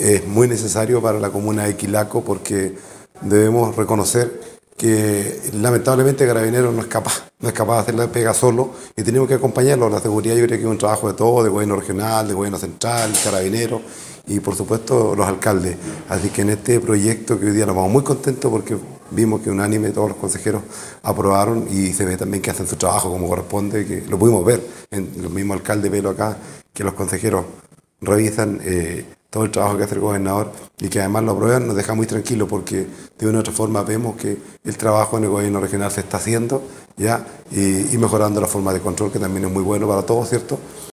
es muy necesario para la comuna de Quilaco porque debemos reconocer que lamentablemente Carabineros no es capaz de hacer la pega solo y tenemos que acompañarlo. La seguridad yo creo que es un trabajo de todo, de gobierno regional, de gobierno central, Carabineros y por supuesto los alcaldes. Así que en este proyecto que hoy día nos vamos muy contentos porque vimos que unánime todos los consejeros aprobaron y se ve también que hacen su trabajo como corresponde, que lo pudimos ver en los mismos alcaldes, velo acá, que los consejeros revisan todo el trabajo que hace el gobernador y que además lo aprueban, nos deja muy tranquilos porque de una u otra forma vemos que el trabajo en el gobierno regional se está haciendo ya y mejorando la forma de control que también es muy bueno para todos, ¿cierto?